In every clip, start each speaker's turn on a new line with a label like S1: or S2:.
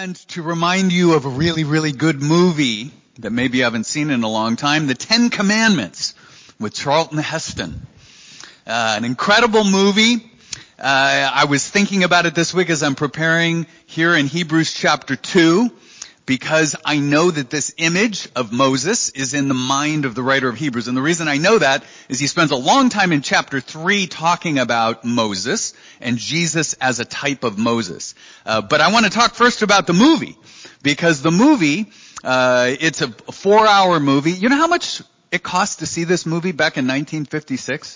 S1: And to remind you of a really, really good movie that maybe you haven't seen in a long time, The Ten Commandments with Charlton Heston. An incredible movie. I was thinking about it this week as I'm preparing here in Hebrews chapter 2, because I know that this image of Moses is in the mind of the writer of Hebrews. And the reason I know that is he spends a long time in chapter 3 talking about Moses and Jesus as a type of Moses. But I want to talk first about the movie, because the movie, it's a 4-hour movie. You know how much it cost to see this movie back in 1956?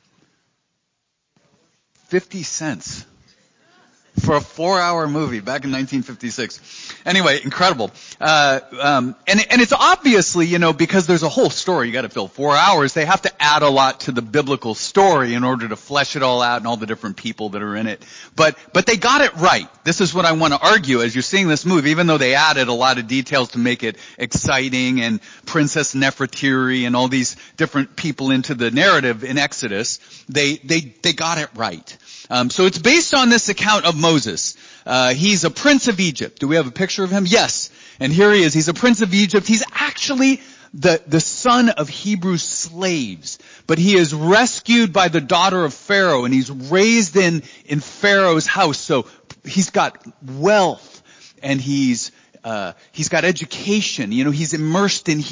S1: 50 cents. For a 4-hour movie back in 1956. Anyway, incredible. And it's obviously, because there's a whole story, you gotta fill 4 hours, they have to add a lot to the biblical story in order to flesh it all out and all the different people that are in it. But they got it right. This is what I want to argue as you're seeing this movie, even though they added a lot of details to make it exciting, and Princess Nefertiti and all these different people into the narrative in Exodus, they got it right. So it's based on this account of Moses. He's a prince of Egypt. Do we have a picture of him? Yes. And here he is. He's a prince of Egypt. He's actually the son of Hebrew slaves. But he is rescued by the daughter of Pharaoh, and he's raised in Pharaoh's house. So he's got wealth, and he's got education. He's immersed in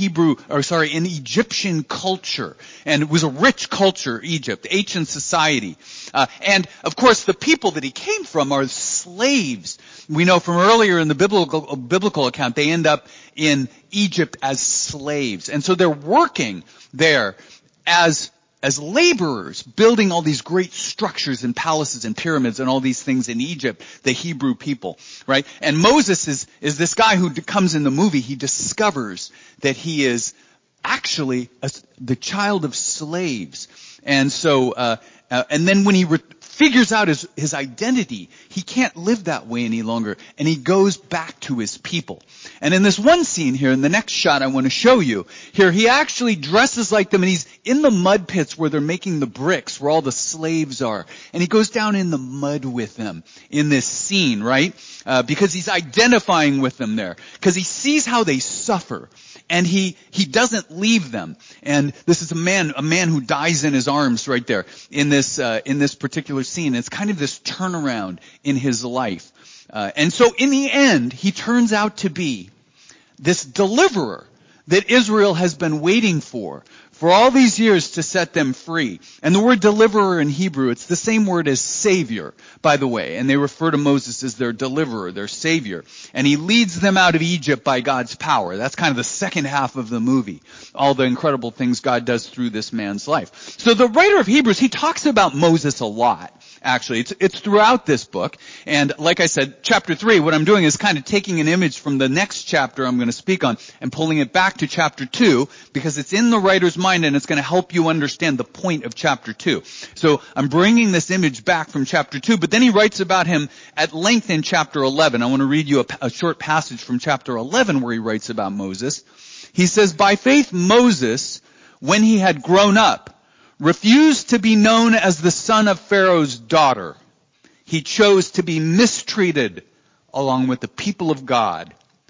S1: in Egyptian culture. And it was a rich culture, Egypt, ancient society. And of course, the people that he came from are slaves. We know from earlier in the biblical account, they end up in Egypt as slaves. And so they're working there as laborers, building all these great structures and palaces and pyramids and all these things in Egypt, the Hebrew people, right? And Moses is this guy who comes in the movie. He discovers that he is actually the child of slaves. And so, and then when he figures out his identity, he can't live that way any longer, and he goes back to his people. And in this one scene here, in the next shot I want to show you, here he actually dresses like them, and he's in the mud pits where they're making the bricks, where all the slaves are. And he goes down in the mud with them in this scene, right? Because he's identifying with them there. Because he sees how they suffer. And he doesn't leave them. And this is a man who dies in his arms right there in this particular scene. It's kind of this turnaround in his life. And so in the end, he turns out to be this deliverer that Israel has been waiting for all these years to set them free. And the word deliverer in Hebrew, it's the same word as savior, by the way. And they refer to Moses as their deliverer, their savior. And he leads them out of Egypt by God's power. That's kind of the second half of the movie. All the incredible things God does through this man's life. So the writer of Hebrews, he talks about Moses a lot. Actually, it's throughout this book. And like I said, chapter 3, what I'm doing is kind of taking an image from the next chapter I'm going to speak on and pulling it back to chapter 2, because it's in the writer's mind and it's going to help you understand the point of chapter 2. So I'm bringing this image back from chapter 2, but then he writes about him at length in chapter 11. I want to read you a short passage from chapter 11 where he writes about Moses. He says, "By faith Moses, when he had grown up, refused to be known as the son of Pharaoh's daughter. He chose to be mistreated along with the people of God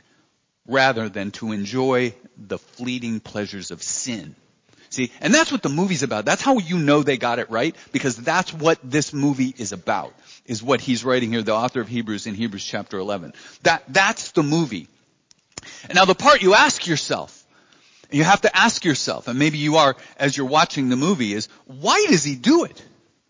S1: rather than to enjoy the fleeting pleasures of sin." See, and that's what the movie's about. That's how you know they got it right, because that's what this movie is about, is what he's writing here, the author of Hebrews in Hebrews chapter 11. That's the movie. And now the part you ask yourself, you have to ask yourself, and maybe you are as you're watching the movie, is why does he do it?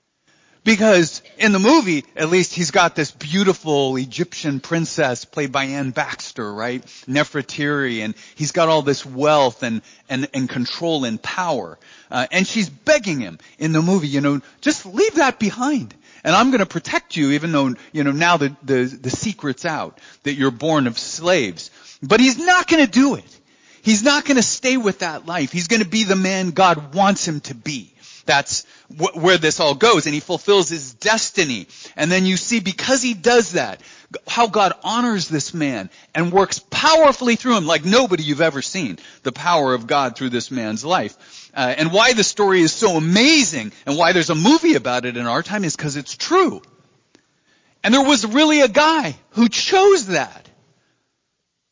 S1: Because in the movie, at least, he's got this beautiful Egyptian princess played by Anne Baxter, right? Nefertiti, and he's got all this wealth and control and power. And she's begging him in the movie, just leave that behind. And I'm going to protect you, even though, now the secret's out that you're born of slaves. But he's not going to do it. He's not going to stay with that life. He's going to be the man God wants him to be. That's where this all goes, and he fulfills his destiny. And then you see, because he does that, how God honors this man and works powerfully through him like nobody you've ever seen, the power of God through this man's life. And why the story is so amazing and why there's a movie about it in our time is because it's true. And there was really a guy who chose that.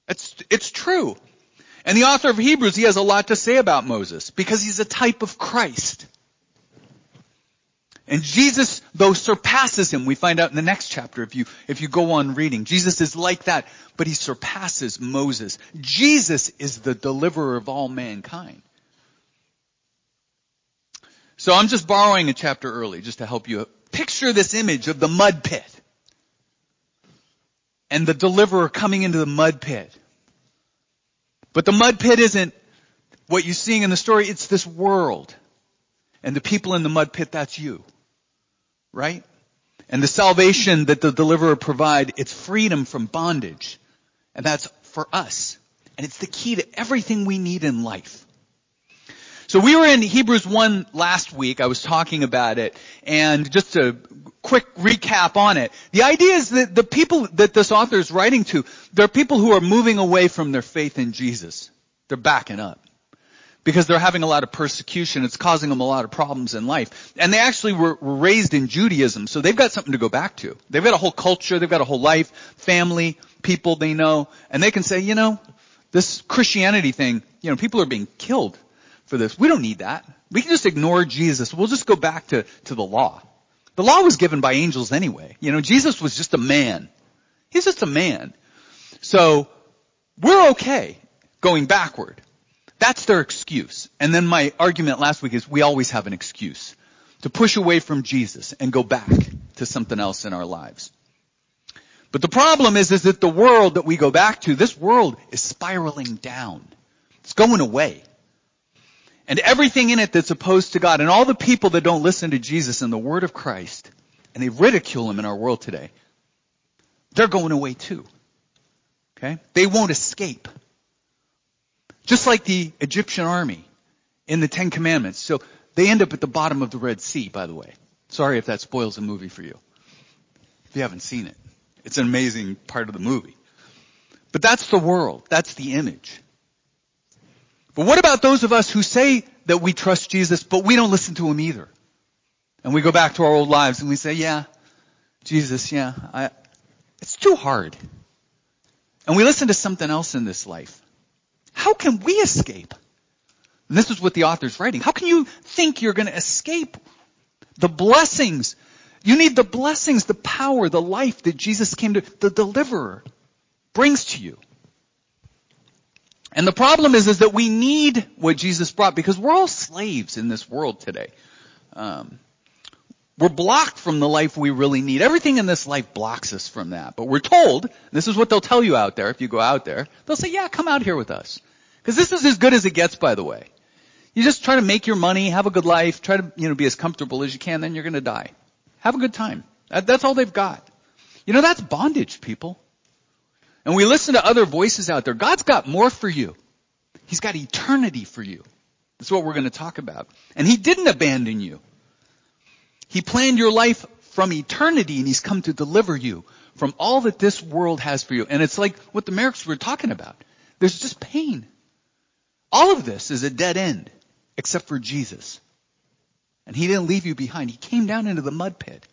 S1: It's true. And the author of Hebrews, he has a lot to say about Moses because he's a type of Christ. And Jesus, though, surpasses him. We find out in the next chapter if you go on reading. Jesus is like that, but he surpasses Moses. Jesus is the deliverer of all mankind. So I'm just borrowing a chapter early just to help you picture this image of the mud pit. And the deliverer coming into the mud pit. But the mud pit isn't what you're seeing in the story. It's this world. And the people in the mud pit, that's you. Right? And the salvation that the deliverer provide, it's freedom from bondage. And that's for us. And it's the key to everything we need in life. So we were in Hebrews 1 last week. I was talking about it. And just a quick recap on it. The idea is that the people that this author is writing to, they're people who are moving away from their faith in Jesus. They're backing up. Because they're having a lot of persecution. It's causing them a lot of problems in life. And they actually were raised in Judaism, so they've got something to go back to. They've got a whole culture, they've got a whole life, family, people they know. And they can say, this Christianity thing, people are being killed for this. We don't need that. We can just ignore Jesus. We'll just go back to the law. The law was given by angels anyway. Jesus was just a man. He's just a man. So we're okay going backward. That's their excuse. And then my argument last week is we always have an excuse to push away from Jesus and go back to something else in our lives. But the problem is that the world that we go back to, this world is spiraling down. It's going away. And everything in it that's opposed to God, and all the people that don't listen to Jesus and the word of Christ, and they ridicule him in our world today, they're going away too. Okay? They won't escape. Just like the Egyptian army in the Ten Commandments. So they end up at the bottom of the Red Sea, by the way. Sorry if that spoils the movie for you. If you haven't seen it. It's an amazing part of the movie. But that's the world. That's the image. But what about those of us who say that we trust Jesus, but we don't listen to him either? And we go back to our old lives and we say, yeah, Jesus, it's too hard. And we listen to something else in this life. How can we escape? And this is what the author's writing. How can you think you're going to escape the blessings? You need the blessings, the power, the life that Jesus came to, the deliverer, brings to you. And the problem is that we need what Jesus brought because we're all slaves in this world today. We're blocked from the life we really need. Everything in this life blocks us from that. But we're told, this is what they'll tell you out there if you go out there, they'll say, yeah, come out here with us. Because this is as good as it gets, by the way. You just try to make your money, have a good life, try to be as comfortable as you can, then you're going to die. Have a good time. That's all they've got. That's bondage, people. And we listen to other voices out there. God's got more for you. He's got eternity for you. That's what we're going to talk about. And he didn't abandon you. He planned your life from eternity, and he's come to deliver you from all that this world has for you. And it's like what the Merricks were talking about. There's just pain. All of this is a dead end, except for Jesus. And he didn't leave you behind. He came down into the mud pit.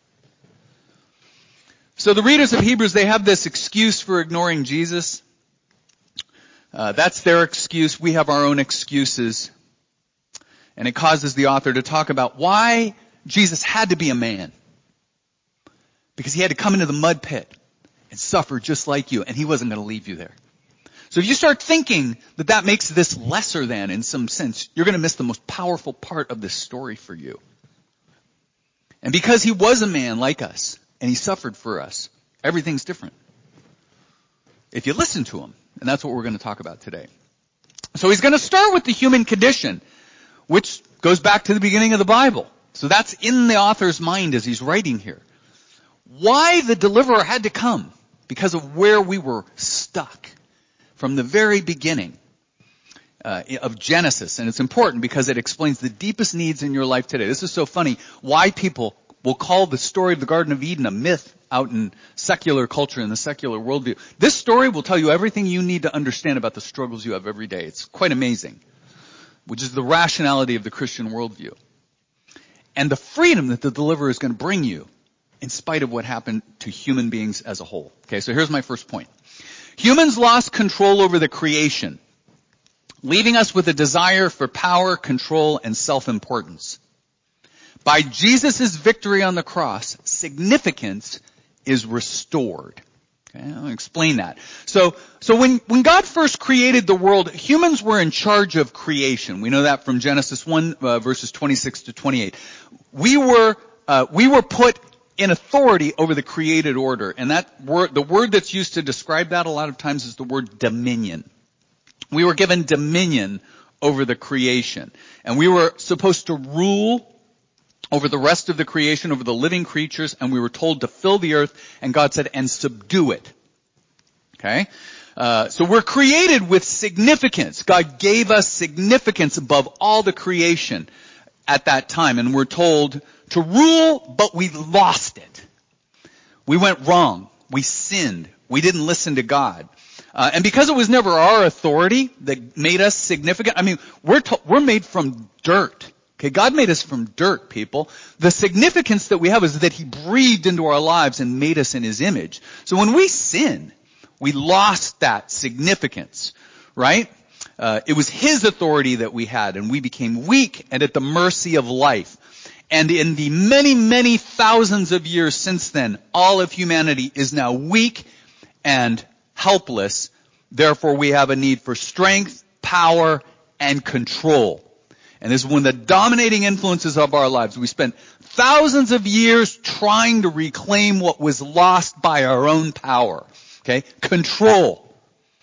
S1: So the readers of Hebrews, they have this excuse for ignoring Jesus. That's their excuse. We have our own excuses. And it causes the author to talk about why Jesus had to be a man. Because he had to come into the mud pit and suffer just like you. And he wasn't going to leave you there. So if you start thinking that makes this lesser than in some sense, you're going to miss the most powerful part of this story for you. And because he was a man like us, and he suffered for us, everything's different. If you listen to him. And that's what we're going to talk about today. So he's going to start with the human condition, which goes back to the beginning of the Bible. So that's in the author's mind as he's writing here. Why the deliverer had to come? Because of where we were stuck from the very beginning of Genesis. And it's important because it explains the deepest needs in your life today. This is so funny. Why people will call the story of the Garden of Eden a myth out in secular culture, in the secular worldview. This story will tell you everything you need to understand about the struggles you have every day. It's quite amazing, which is the rationality of the Christian worldview. And the freedom that the deliverer is going to bring you in spite of what happened to human beings as a whole. Okay, so here's my first point. Humans lost control over the creation, leaving us with a desire for power, control, and self-importance. By Jesus' victory on the cross, significance is restored. Okay, I'll explain that. So when God first created the world, humans were in charge of creation. We know that from Genesis 1, verses 26 to 28. We were put in authority over the created order. And that word, the word that's used to describe that a lot of times is the word dominion. We were given dominion over the creation. And we were supposed to rule over the rest of the creation, over the living creatures, and we were told to fill the earth, and God said, and subdue it. Okay? So we're created with significance. God gave us significance above all the creation at that time, and we're told to rule, but we lost it. We went wrong. We sinned. We didn't listen to God. And because it was never our authority that made us significant, I mean, we're made from dirt. Okay, God made us from dirt, people. The significance that we have is that He breathed into our lives and made us in His image. So when we sin, we lost that significance, right? It was His authority that we had, and we became weak and at the mercy of life. And in the many, many thousands of years since then, all of humanity is now weak and helpless. Therefore, we have a need for strength, power, and control. And this is one of the dominating influences of our lives. We spent thousands of years trying to reclaim what was lost by our own power. Okay? Control.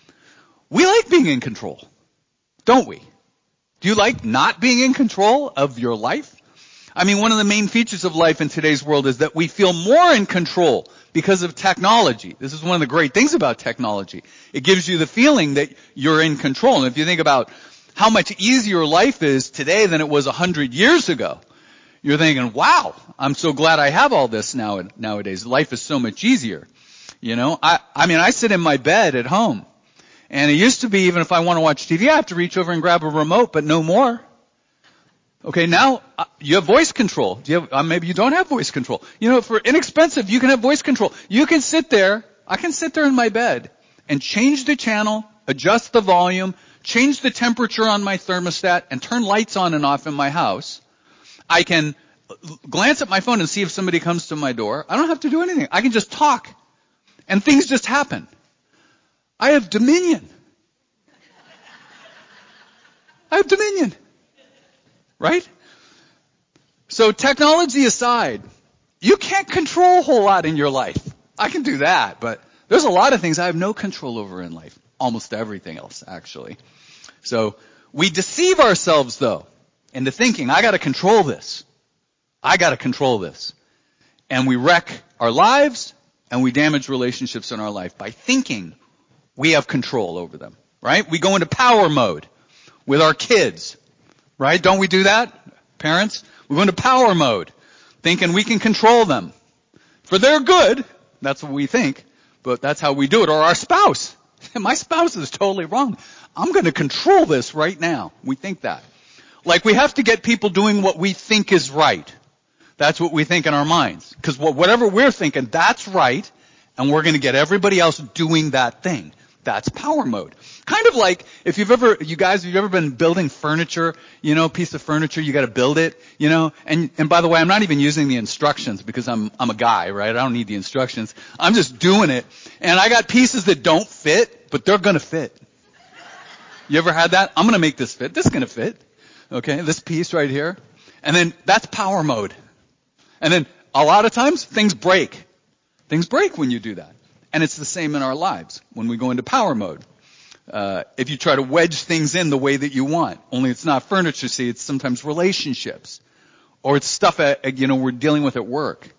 S1: We like being in control, don't we? Do you like not being in control of your life? I mean, one of the main features of life in today's world is that we feel more in control because of technology. This is one of the great things about technology. It gives you the feeling that you're in control. And if you think about how much easier life is today than it was 100 years ago, you're thinking, wow, I'm so glad I have all this nowadays. Life is so much easier. You know, I mean, I sit in my bed at home, and it used to be even if I want to watch TV, I have to reach over and grab a remote, but no more. Okay, now you have voice control. Do you have, maybe you don't have voice control. You know, for inexpensive, you can have voice control. You can sit there, I can sit there in my bed and change the channel, adjust the volume, change the temperature on my thermostat, and turn lights on and off in my house. I can glance at my phone and see if somebody comes to my door. I don't have to do anything. I can just talk, and things just happen. I have dominion. I have dominion. Right? So technology aside, you can't control a whole lot in your life. I can do that, but there's a lot of things I have no control over in life. Almost everything else, actually. So we deceive ourselves, though, into thinking, I got to control this. I got to control this. And we wreck our lives, and we damage relationships in our life by thinking we have control over them. Right? We go into power mode with our kids. Right? Don't we do that, parents? We go into power mode, thinking we can control them. For their good, that's what we think, but that's how we do it. Or our spouse. My spouse is totally wrong. I'm going to control this right now. We think that. Like we have to get people doing what we think is right. That's what we think in our minds. Because whatever we're thinking, that's right, and we're going to get everybody else doing that thing. That's power mode. Kind of like if you've ever been building furniture, you know, piece of furniture, you got to build it, you know, and by the way, I'm not even using the instructions because I'm a guy, right? I don't need the instructions. I'm just doing it. And I got pieces that don't fit, but they're going to fit. You ever had that? I'm going to make this fit. This is going to fit. Okay. This piece right here. And then that's power mode. And then a lot of times things break. Things break when you do that. And it's the same in our lives when we go into power mode. If you try to wedge things in the way that you want, only it's not furniture, see, it's sometimes relationships. Or it's stuff, we're dealing with at work.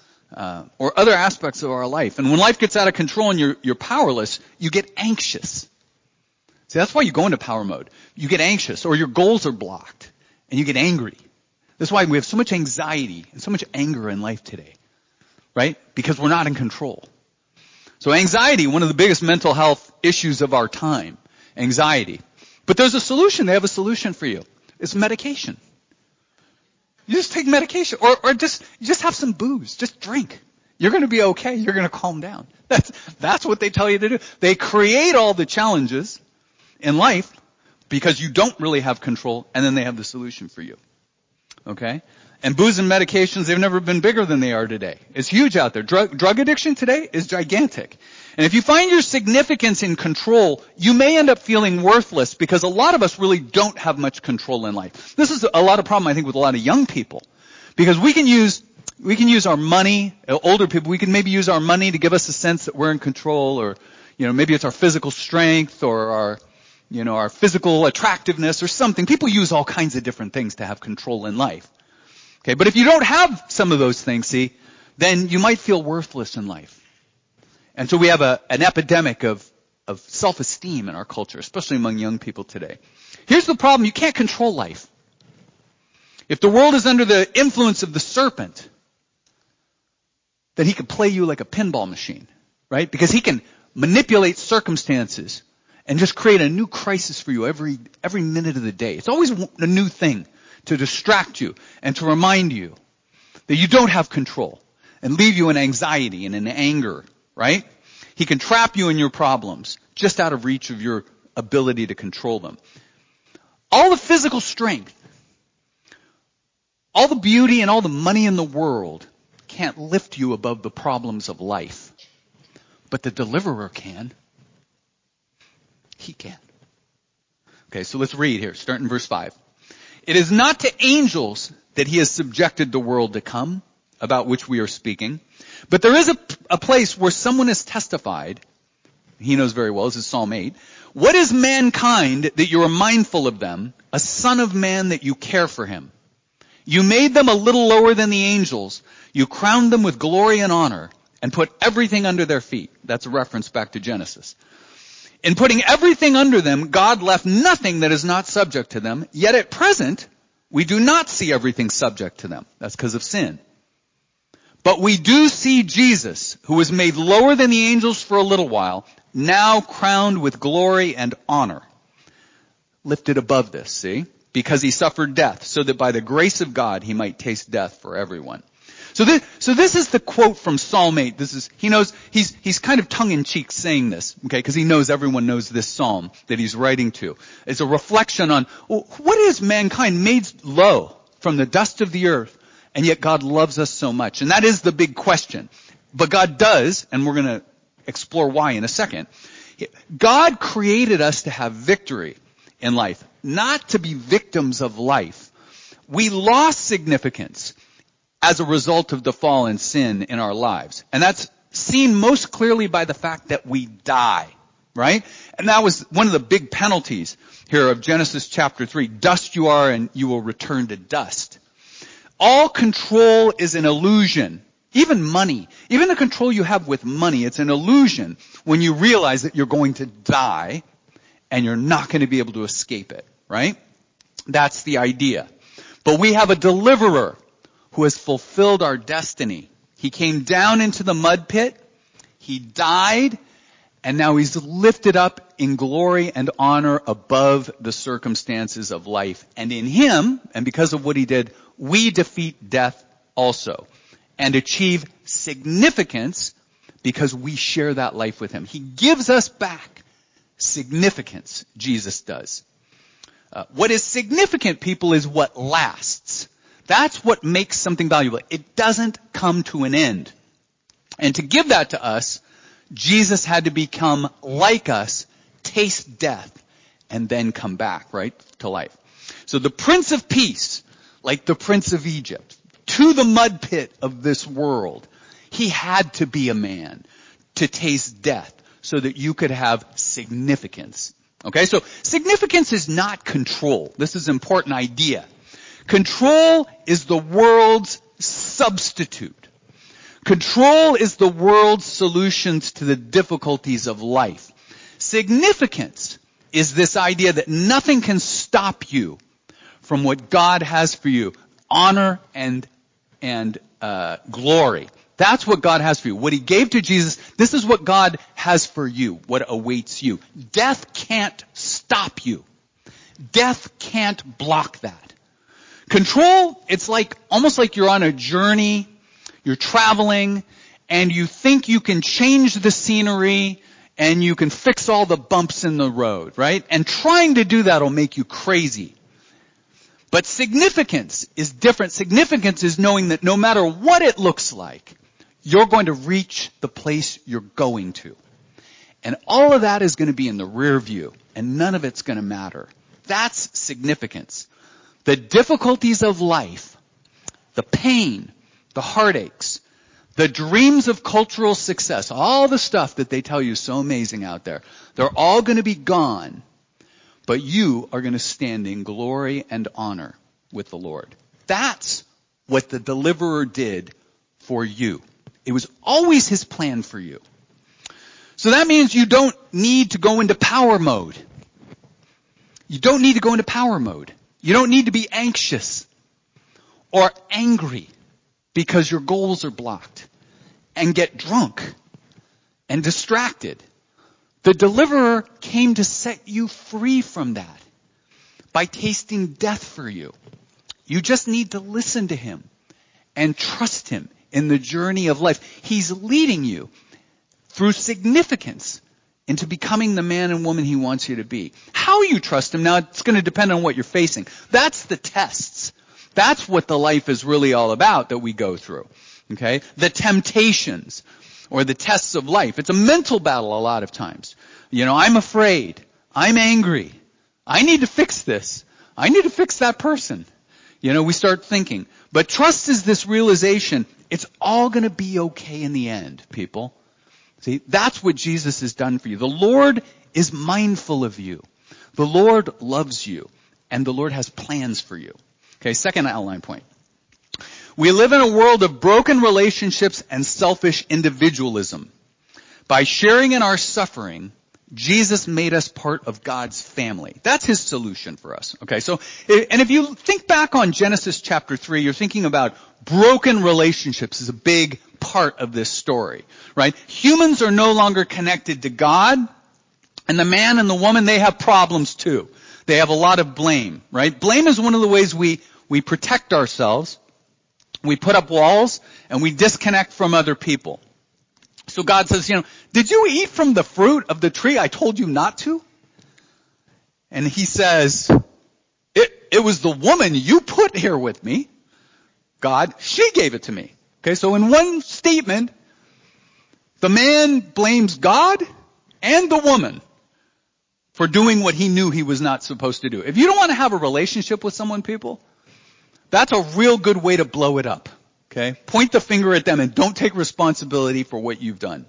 S1: Or other aspects of our life. And when life gets out of control and you're powerless, you get anxious. See, that's why you go into power mode. You get anxious, or your goals are blocked, and you get angry. That's why we have so much anxiety and so much anger in life today. Right? Because we're not in control. So anxiety, one of the biggest mental health issues of our time. Anxiety. But there's a solution. They have a solution for you. It's medication. You just take medication. Or just have some booze. Just drink. You're going to be okay. You're going to calm down. That's what they tell you to do. They create all the challenges in life because you don't really have control, and then they have the solution for you. Okay? And booze and medications, they've never been bigger than they are today. It's huge out there. Drug addiction today is gigantic. And if you find your significance in control, you may end up feeling worthless because a lot of us really don't have much control in life. This is a lot of problem, I think, with a lot of young people. Because we can use our money, older people, we can maybe use our money to give us a sense that we're in control, or, maybe it's our physical strength or our physical attractiveness or something. People use all kinds of different things to have control in life. Okay, but if you don't have some of those things, then you might feel worthless in life. And so we have an epidemic of self-esteem in our culture, especially among young people today. Here's the problem. You can't control life. If the world is under the influence of the serpent, then he can play you like a pinball machine, right? Because he can manipulate circumstances and just create a new crisis for you every minute of the day. It's always a new thing to distract you and to remind you that you don't have control and leave you in anxiety and in anger, right? He can trap you in your problems just out of reach of your ability to control them. All the physical strength, all the beauty and all the money in the world can't lift you above the problems of life. But the deliverer can. He can. Okay, so let's read here, starting in verse 5. It is not to angels that he has subjected the world to come, about which we are speaking. But there is a place where someone has testified, he knows very well, this is Psalm 8. What is mankind that you are mindful of them, a son of man that you care for him? You made them a little lower than the angels. You crowned them with glory and honor and put everything under their feet. That's a reference back to Genesis. In putting everything under them, God left nothing that is not subject to them. Yet at present, we do not see everything subject to them. That's because of sin. But we do see Jesus, who was made lower than the angels for a little while, now crowned with glory and honor. Lifted above this, see? Because he suffered death, so that by the grace of God he might taste death for everyone. So this is the quote from Psalm 8. He knows, he's kind of tongue-in-cheek saying this, okay, because he knows everyone knows this psalm that he's writing to. It's a reflection on, what is mankind made low from the dust of the earth, and yet God loves us so much? And that is the big question. But God does, and we're going to explore why in a second. God created us to have victory in life, not to be victims of life. We lost significance as a result of the fall and sin in our lives. And that's seen most clearly by the fact that we die, right? And that was one of the big penalties here of Genesis chapter 3. Dust you are and you will return to dust. All control is an illusion. Even money, even the control you have with money, it's an illusion when you realize that you're going to die and you're not going to be able to escape it, right? That's the idea. But we have a deliverer who has fulfilled our destiny. He came down into the mud pit, he died, and now he's lifted up in glory and honor above the circumstances of life. And in him, and because of what he did, we defeat death also and achieve significance because we share that life with him. He gives us back significance, Jesus does. What is significant, people, is what lasts. That's what makes something valuable. It doesn't come to an end. And to give that to us, Jesus had to become like us, taste death, and then come back, right, to life. So the Prince of Peace, like the Prince of Egypt, to the mud pit of this world, he had to be a man to taste death so that you could have significance. Okay, so significance is not control. This is an important idea. Control is the world's substitute. Control is the world's solutions to the difficulties of life. Significance is this idea that nothing can stop you from what God has for you. Honor and glory. That's what God has for you. What he gave to Jesus, this is what God has for you, what awaits you. Death can't stop you. Death can't block that. Control, it's like almost like you're on a journey, you're traveling, and you think you can change the scenery and you can fix all the bumps in the road, right? And trying to do that will make you crazy. But significance is different. Significance is knowing that no matter what it looks like, you're going to reach the place you're going to. And all of that is going to be in the rear view, and none of it's going to matter. That's significance. The difficulties of life, the pain, the heartaches, the dreams of cultural success, all the stuff that they tell you is so amazing out there, they're all going to be gone, but you are going to stand in glory and honor with the Lord. That's what the deliverer did for you. It was always his plan for you. So that means you don't need to go into power mode. You don't need to go into power mode. You don't need to be anxious or angry because your goals are blocked and get drunk and distracted. The deliverer came to set you free from that by tasting death for you. You just need to listen to him and trust him in the journey of life. He's leading you through significance into becoming the man and woman he wants you to be. How you trust him, now it's going to depend on what you're facing. That's the tests. That's what the life is really all about that we go through. Okay? The temptations or the tests of life. It's a mental battle a lot of times. I'm afraid. I'm angry. I need to fix this. I need to fix that person. We start thinking. But trust is this realization, it's all going to be okay in the end, people. See, that's what Jesus has done for you. The Lord is mindful of you. The Lord loves you. And the Lord has plans for you. Okay, second outline point. We live in a world of broken relationships and selfish individualism. By sharing in our suffering, Jesus made us part of God's family. That's his solution for us. Okay, so, and if you think back on Genesis chapter 3, you're thinking about broken relationships as a big part of this story, right? Humans are no longer connected to God, and the man and the woman, they have problems too. They have a lot of blame, right? Blame is one of the ways we protect ourselves. We put up walls, and we disconnect from other people. So God says, did you eat from the fruit of the tree I told you not to? And he says, it was the woman you put here with me. God, she gave it to me. Okay, so in one statement, the man blames God and the woman for doing what he knew he was not supposed to do. If you don't want to have a relationship with someone, people, that's a real good way to blow it up. Okay? Point the finger at them and don't take responsibility for what you've done.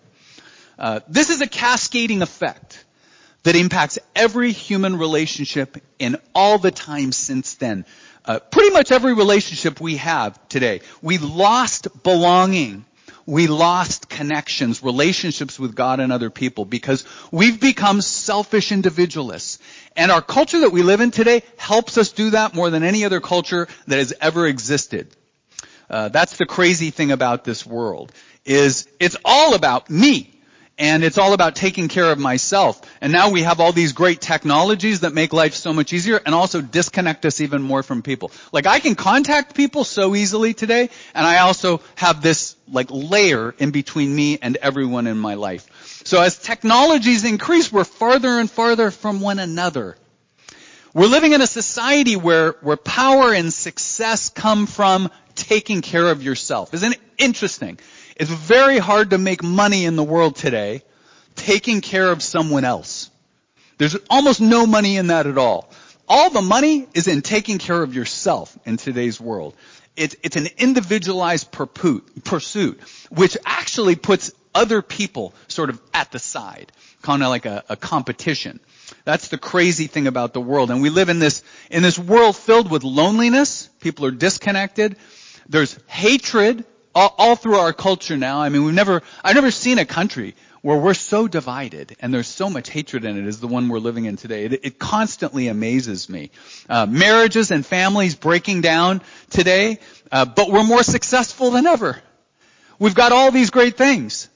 S1: This is a cascading effect that impacts every human relationship in all the time since then. Pretty much every relationship we have today. We lost belonging. We lost connections, relationships with God and other people because we've become selfish individualists. And our culture that we live in today helps us do that more than any other culture that has ever existed. That's the crazy thing about this world, is it's all about me. And it's all about taking care of myself. And now we have all these great technologies that make life so much easier and also disconnect us even more from people. Like I can contact people so easily today, and I also have this layer in between me and everyone in my life. So as technologies increase, we're farther and farther from one another. We're living in a society where power and success come from taking care of yourself. Isn't it interesting? It's very hard to make money in the world today taking care of someone else. There's almost no money in that at all. All the money is in taking care of yourself in today's world. It's an individualized pursuit, which actually puts other people sort of at the side, kind of like a competition. That's the crazy thing about the world. And we live in this world filled with loneliness. People are disconnected. There's hatred all through our culture now. I mean, I've never seen a country where we're so divided and there's so much hatred in it as the one we're living in today. It constantly amazes me. Marriages and families breaking down today, but we're more successful than ever. We've got all these great things.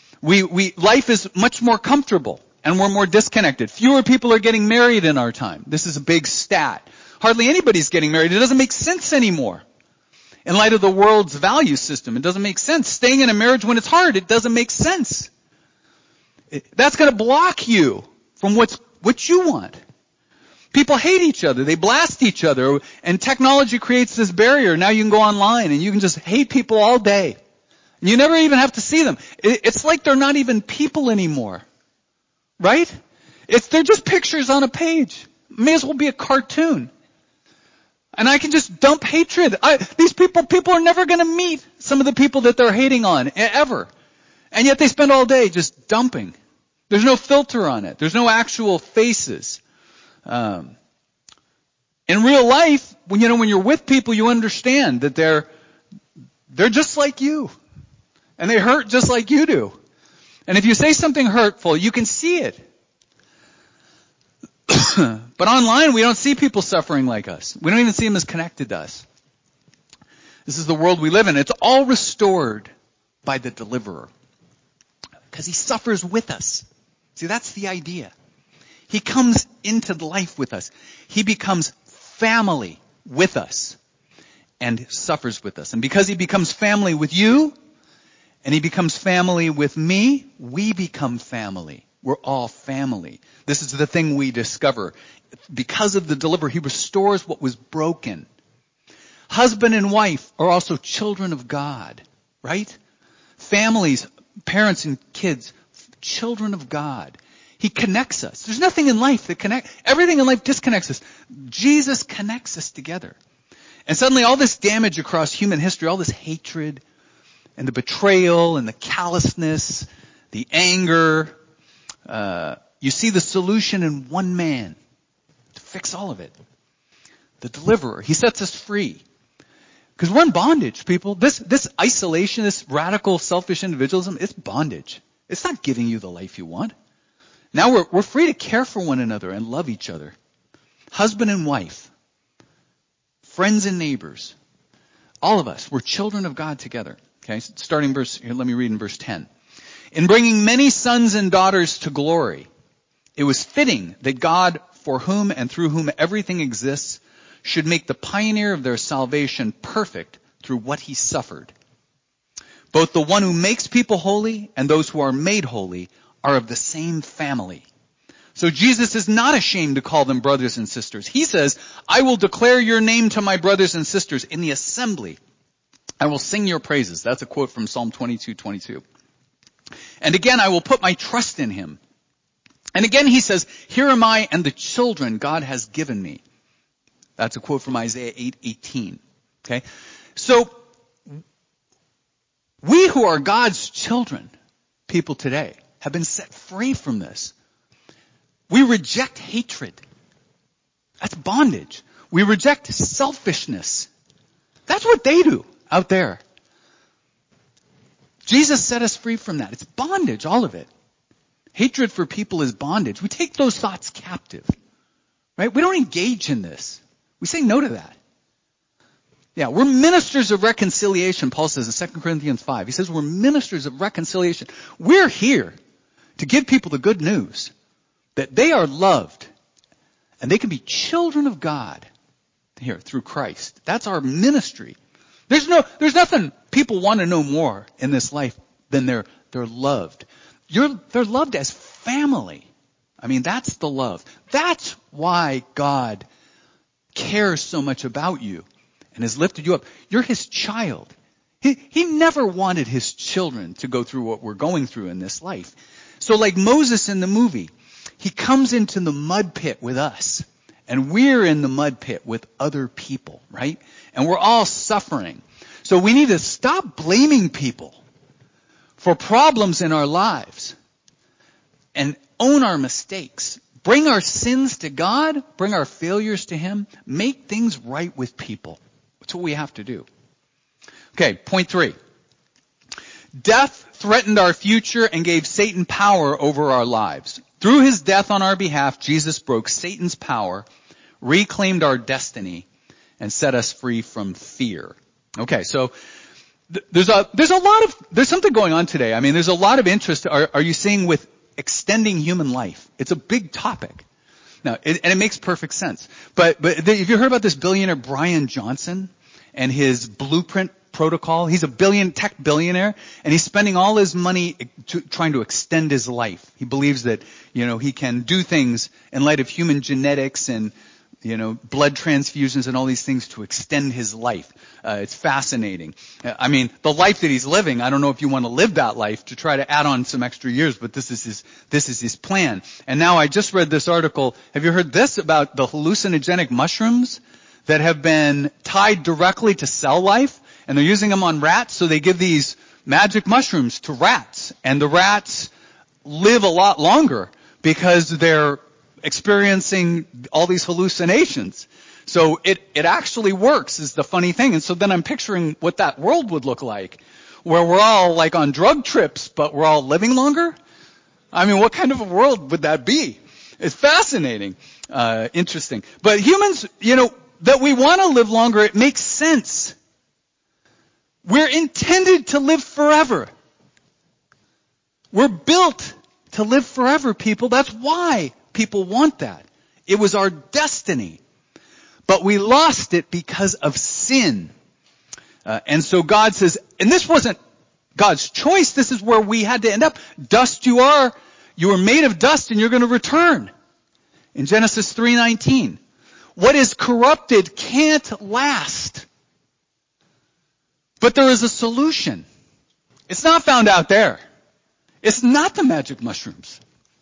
S1: Life is much more comfortable and we're more disconnected. Fewer people are getting married in our time. This is a big stat. Hardly anybody's getting married. It doesn't make sense anymore. In light of the world's value system, it doesn't make sense. Staying in a marriage when it's hard, it doesn't make sense. That's going to block you from what you want. People hate each other. They blast each other. And technology creates this barrier. Now you can go online and you can just hate people all day. And you never even have to see them. It's like they're not even people anymore. Right? They're just pictures on a page. May as well be a cartoon. And I can just dump hatred. These people are never going to meet some of the people that they're hating on, ever. And yet they spend all day just dumping. There's no filter on it. There's no actual faces. In real life, when you're with people, you understand that they're just like you. And they hurt just like you do. And if you say something hurtful, you can see it. But online, we don't see people suffering like us. We don't even see them as connected to us. This is the world we live in. It's all restored by the deliverer. Because he suffers with us. See, that's the idea. He comes into life with us. He becomes family with us and suffers with us. And because he becomes family with you and he becomes family with me, we become family. We're all family. This is the thing we discover. Because of the deliverer, he restores what was broken. Husband and wife are also children of God, right? Families, parents and kids, children of God. He connects us. There's nothing in life that everything in life disconnects us. Jesus connects us together. And suddenly all this damage across human history, all this hatred and the betrayal and the callousness, the anger, you see the solution in one man to fix all of it. The deliverer. He sets us free. Because we're in bondage, people. This isolation, this radical selfish individualism, it's bondage. It's not giving you the life you want. Now we're free to care for one another and love each other. Husband and wife. Friends and neighbors. All of us. We're children of God together. Okay, starting verse, here, let me read in verse 10. In bringing many sons and daughters to glory, it was fitting that God, for whom and through whom everything exists, should make the pioneer of their salvation perfect through what he suffered. Both the one who makes people holy and those who are made holy are of the same family. So Jesus is not ashamed to call them brothers and sisters. He says, I will declare your name to my brothers and sisters in the assembly. I will sing your praises. That's a quote from Psalm 22:22. And again, I will put my trust in him. And again, he says, here am I and the children God has given me. That's a quote from Isaiah 8:18. Okay? So, we who are God's children, people today, have been set free from this. We reject hatred. That's bondage. We reject selfishness. That's what they do out there. Jesus set us free from that. It's bondage, all of it. Hatred for people is bondage. We take those thoughts captive. Right? We don't engage in this. We say no to that. Yeah, we're ministers of reconciliation, Paul says in 2 Corinthians 5. He says we're ministers of reconciliation. We're here to give people the good news that they are loved and they can be children of God here through Christ. That's our ministry. There's nothing people want to know more in this life than they're loved. They're loved as family. I mean, that's the love. That's why God cares so much about you and has lifted you up. You're his child. He never wanted his children to go through what we're going through in this life. So like Moses in the movie, he comes into the mud pit with us. And we're in the mud pit with other people, right? And we're all suffering. So we need to stop blaming people for problems in our lives and own our mistakes. Bring our sins to God, bring our failures to him, make things right with people. That's what we have to do. Okay, point 3. Death threatened our future and gave Satan power over our lives. Through his death on our behalf, Jesus broke Satan's power, reclaimed our destiny, and set us free from fear. Okay, so there's something going on today. I mean, there's a lot of interest. Are you seeing with extending human life? It's a big topic. Now, and it makes perfect sense. But have you heard about this billionaire Brian Johnson? and his blueprint protocol. He's a tech billionaire, and he's spending all his money trying to extend his life. He believes that, he can do things in light of human genetics and, blood transfusions and all these things to extend his life. It's fascinating. The life that he's living, I don't know if you want to live that life to try to add on some extra years, but this is his plan. And now I just read this article. Have you heard this about the hallucinogenic mushrooms that have been tied directly to cell life? And they're using them on rats, so they give these magic mushrooms to rats. And the rats live a lot longer because they're experiencing all these hallucinations. So it actually works, is the funny thing. And so then I'm picturing what that world would look like, where we're all like on drug trips, but we're all living longer. What kind of a world would that be? It's fascinating, interesting. But humans, that we want to live longer, it makes sense. We're intended to live forever. We're built to live forever, people. That's why people want that. It was our destiny. But we lost it because of sin. And so God says, and this wasn't God's choice. This is where we had to end up. Dust you are. You are made of dust and you're going to return. In Genesis 3:19. What is corrupted can't last. But there is a solution. It's not found out there. It's not the magic mushrooms.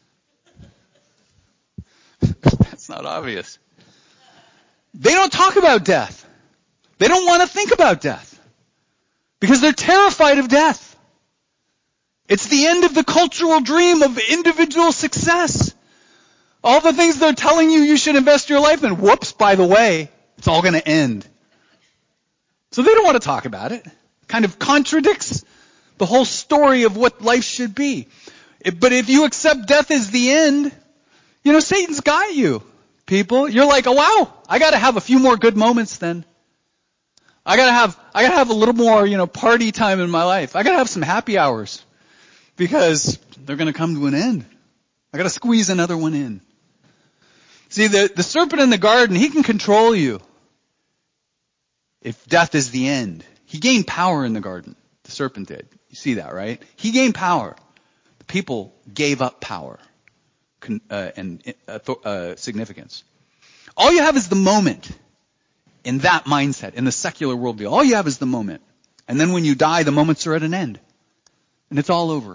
S1: That's not obvious. They don't talk about death. They don't want to think about death because they're terrified of death. It's the end of the cultural dream of individual success. All the things they're telling you should invest your life in, whoops, by the way, it's all going to end. So they don't want to talk about it. Kind of contradicts the whole story of what life should be. But if you accept death as the end, Satan's got you, people. You're like, oh wow, I got to have a few more good moments then. I got to have a little more, party time in my life. I got to have some happy hours because they're going to come to an end. I got to squeeze another one in. See, the serpent in the garden, he can control you if death is the end. He gained power in the garden. The serpent did. You see that, right? He gained power. The people gave up power and significance. All you have is the moment in that mindset, in the secular worldview. All you have is the moment. And then when you die, the moments are at an end. And it's all over.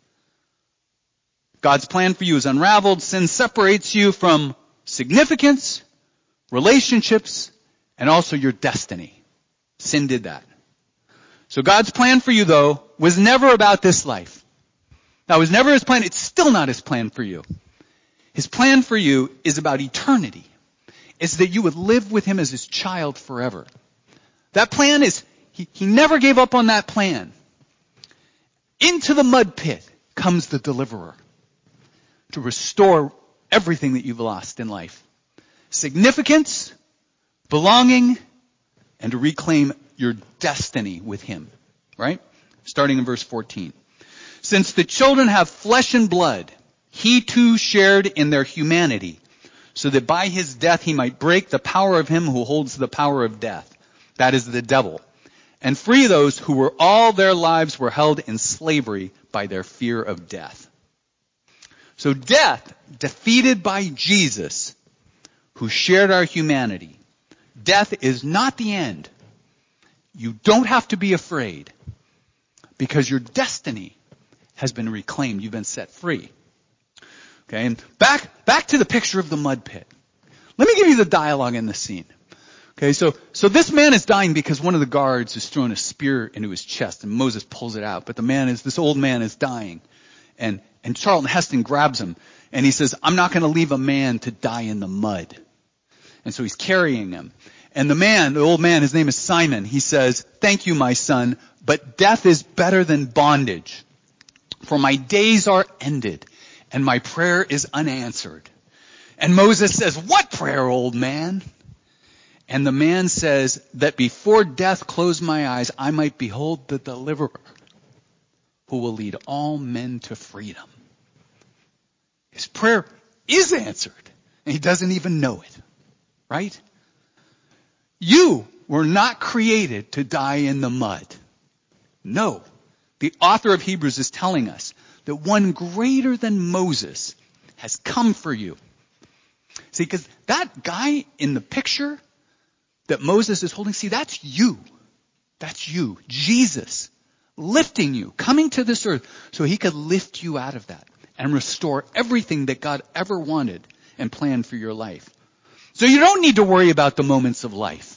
S1: God's plan for you is unraveled. Sin separates you from significance, relationships, and also your destiny. Sin did that. So God's plan for you, though, was never about this life. That was never his plan. It's still not his plan for you. His plan for you is about eternity. It's that you would live with him as his child forever. That plan is, he never gave up on that plan. Into the mud pit comes the deliverer to restore everything that you've lost in life. Significance, belonging, and to reclaim your destiny with him. Right? Starting in verse 14. Since the children have flesh and blood, he too shared in their humanity, so that by his death he might break the power of him who holds the power of death. That is the devil. And free those who were all their lives were held in slavery by their fear of death. So death, defeated by Jesus, who shared our humanity. Death is not the end. You don't have to be afraid because your destiny has been reclaimed. You've been set free. Okay, and back to the picture of the mud pit. Let me give you the dialogue in the scene. Okay, so this man is dying because one of the guards has thrown a spear into his chest and Moses pulls it out. But this old man is dying. And Charlton Heston grabs him and he says, I'm not going to leave a man to die in the mud. And so he's carrying him. And the old man, his name is Simon, he says, thank you, my son, but death is better than bondage. For my days are ended and my prayer is unanswered. And Moses says, what prayer, old man? And the man says that before death closed my eyes, I might behold the deliverer who will lead all men to freedom. His prayer is answered and he doesn't even know it. Right? You were not created to die in the mud. No. The author of Hebrews is telling us that one greater than Moses has come for you. See, because that guy in the picture that Moses is holding, see, that's you. That's you. Jesus lifting you, coming to this earth so he could lift you out of that and restore everything that God ever wanted and planned for your life. So you don't need to worry about the moments of life.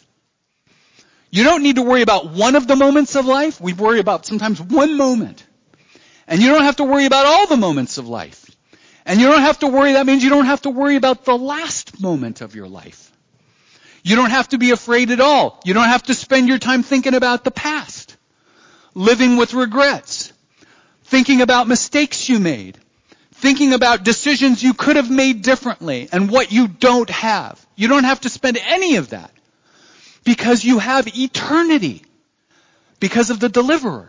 S1: You don't need to worry about one of the moments of life. We worry about sometimes one moment. And you don't have to worry about all the moments of life. And you don't have to worry, that means you don't have to worry about the last moment of your life. You don't have to be afraid at all. You don't have to spend your time thinking about the past, living with regrets, thinking about mistakes you made, thinking about decisions you could have made differently and what you don't have. You don't have to spend any of that because you have eternity because of the deliverer.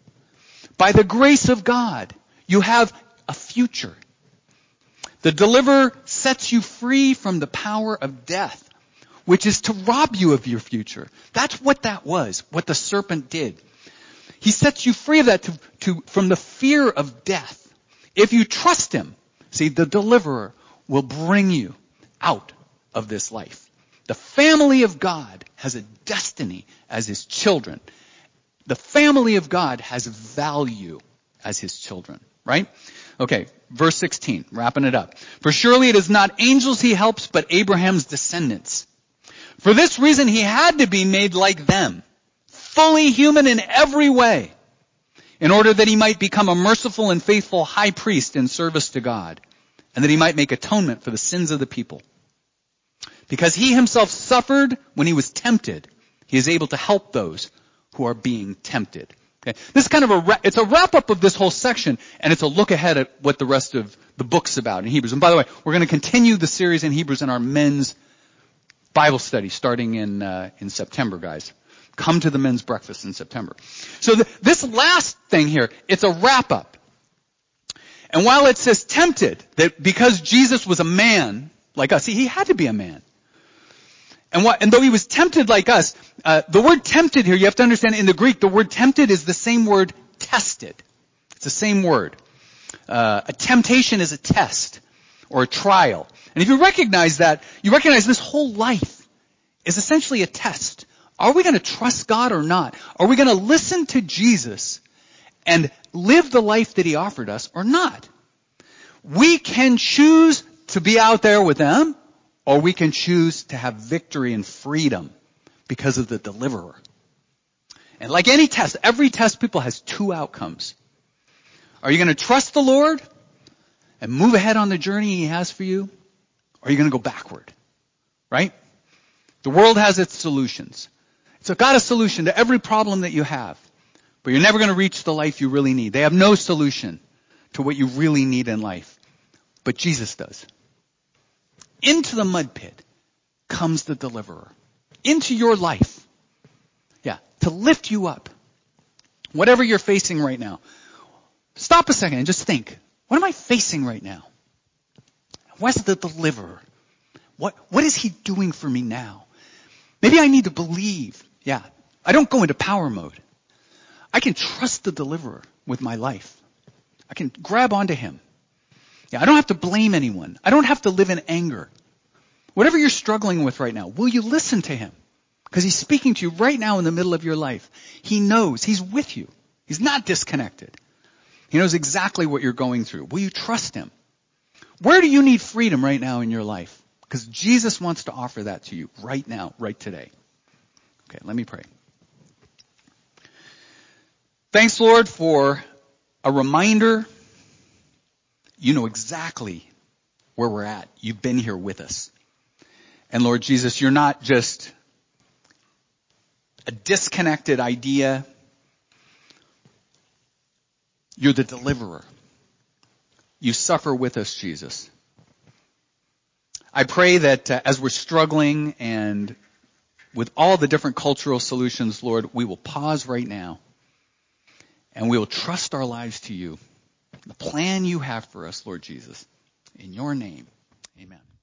S1: By the grace of God, you have a future. The deliverer sets you free from the power of death, which is to rob you of your future. That's what that was, what the serpent did. He sets you free of that from the fear of death. If you trust him, see, the deliverer will bring you out of this life. The family of God has a destiny as his children. The family of God has value as his children, right? Okay, verse 16, wrapping it up. For surely it is not angels he helps, but Abraham's descendants. For this reason he had to be made like them, fully human in every way, in order that he might become a merciful and faithful high priest in service to God, and that he might make atonement for the sins of the people. Because he himself suffered when he was tempted, he is able to help those who are being tempted. Okay? This is kind of it's a wrap-up of this whole section, and it's a look ahead at what the rest of the book's about in Hebrews. And by the way, we're going to continue the series in Hebrews in our men's Bible study starting in September, guys. Come to the men's breakfast in September. So this last thing here, it's a wrap-up. And while it says tempted, that because Jesus was a man like us, see, he had to be a man. And though he was tempted like us, the word tempted here, you have to understand in the Greek, the word tempted is the same word tested. It's the same word. A temptation is a test or a trial. And if you recognize that, you recognize this whole life is essentially a test. Are we going to trust God or not? Are we going to listen to Jesus and live the life that he offered us or not? We can choose to be out there with them, or we can choose to have victory and freedom because of the deliverer. And like any test, every test, people, has two outcomes. Are you going to trust the Lord and move ahead on the journey he has for you? Or are you going to go backward? Right? The world has its solutions. It's got a solution to every problem that you have. But you're never going to reach the life you really need. They have no solution to what you really need in life. But Jesus does. Into the mud pit comes the deliverer. Into your life. Yeah, to lift you up. Whatever you're facing right now. Stop a second and just think. What am I facing right now? What's the deliverer? What is he doing for me now? Maybe I need to believe. Yeah, I don't go into power mode. I can trust the deliverer with my life. I can grab onto him. Yeah, I don't have to blame anyone. I don't have to live in anger. Whatever you're struggling with right now, will you listen to him? Because he's speaking to you right now in the middle of your life. He knows. He's with you. He's not disconnected. He knows exactly what you're going through. Will you trust him? Where do you need freedom right now in your life? Because Jesus wants to offer that to you right now, right today. Okay, let me pray. Thanks, Lord, for a reminder. You know exactly where we're at. You've been here with us. And Lord Jesus, you're not just a disconnected idea. You're the deliverer. You suffer with us, Jesus. I pray that as we're struggling and with all the different cultural solutions, Lord, we will pause right now and we will trust our lives to you. The plan you have for us, Lord Jesus. In your name, amen.